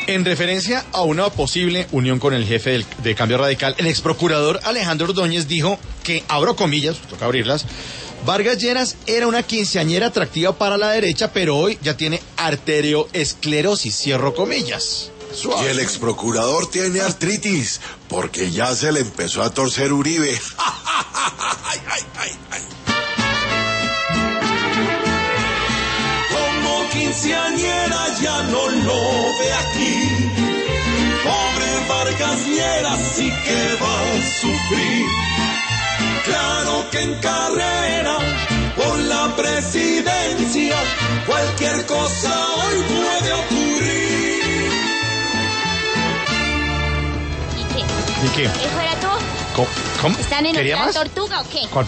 En referencia a una posible unión con el jefe de Cambio Radical, el exprocurador Alejandro Ordóñez dijo que, abro comillas, toca abrirlas, Vargas Lleras era una quinceañera atractiva para la derecha, pero hoy ya tiene arterioesclerosis, cierro comillas. Suave. Y el exprocurador tiene artritis, porque ya se le empezó a torcer Uribe. Ay, ay, ay, ay. Como quinceañera ya no lo ve aquí. Pobre Vargas Lleras sí que va a sufrir. Claro que en carrera por la presidencia cualquier cosa hoy puede ocurrir. ¿Y qué? ¿Eso era todo? ¿Cómo? ¿Están en ¿Quería otra más? tortuga o qué? ¿Cuál?